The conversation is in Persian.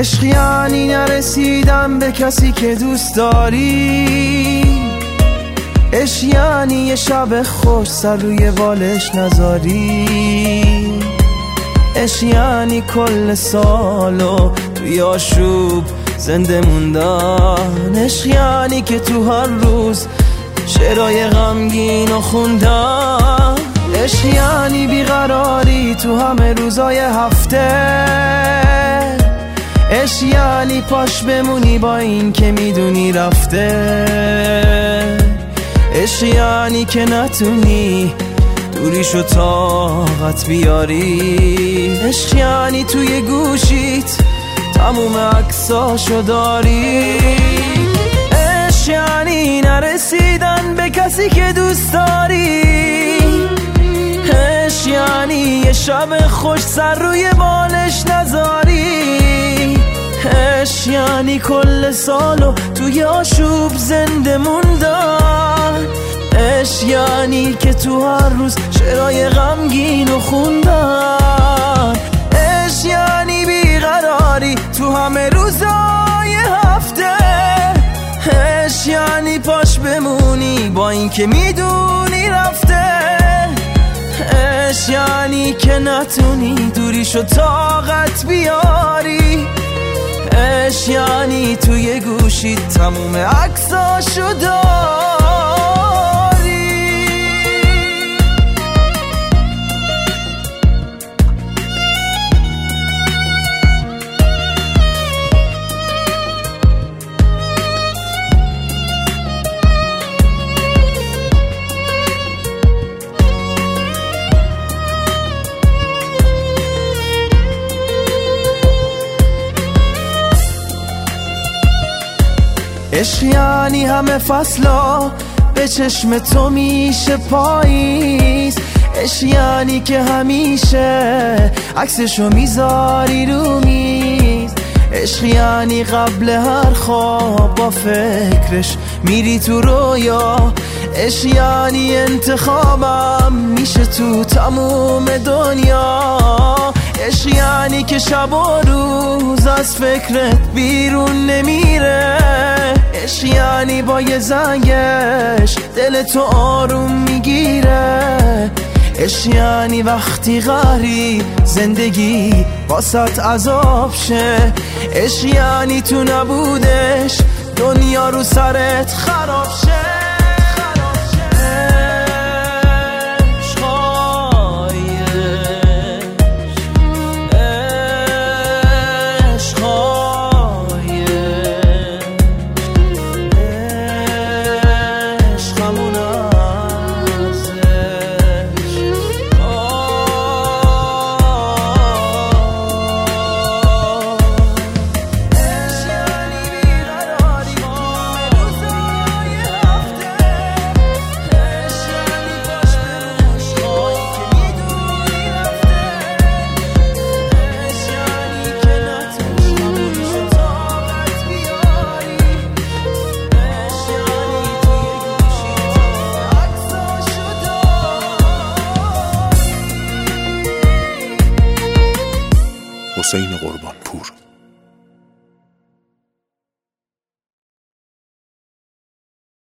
عشق یعنی نرسیدن به کسی که دوست داری، عشق یعنی یه شب خوش سر روی بالش نذاری، عشق یعنی کل سالو توی آشوب زنده موندن، عشق یعنی که تو هر روز شعرهای غمگین و خوندن، عشق یعنی بیقراری تو همه روزای هفته، عشق یعنی پاش بمونی با این که میدونی رفته، عشق یعنی که نتونی دوریشو طاقت بیاری، عشق یعنی توی گوشیت تموم عکساشو داری، عشق یعنی نرسیدن به کسی که دوست داری، عشق یعنی یه شب خوش سر روی بالش نذاری، عشق یعنی کل سالو توی آشوب زنده موندن، عشق یعنی که تو هر روز شعرهای غمگین و خوندن، عشق یعنی بیقراری تو همه روزای هفته، عشق یعنی پاش بمونی با این که میدونی رفته، عشق یعنی که نتونی دوریشو طاقت بیاری، عشق یعنی توی گوشی تموم عکساشو داری. عشق یعنی همه فصلا به چشم تو میشه پاییز، عشق یعنی که همیشه عکسشو میذاری رو میز، عشق یعنی قبل هر خواب با فکرش میری تو رویا، عشق یعنی انتخابم میشه تو تموم دنیا، عشق یعنی که شب و روز از فکرت بیرون نمیره، عشق یعنی با یه زنگش دل تو آروم میگیره، عشق یعنی وقتی قهری زندگی واسط عذاب شه، عشق یعنی تو نبودش دنیا رو سرت خراب شه. حسین قربانپور.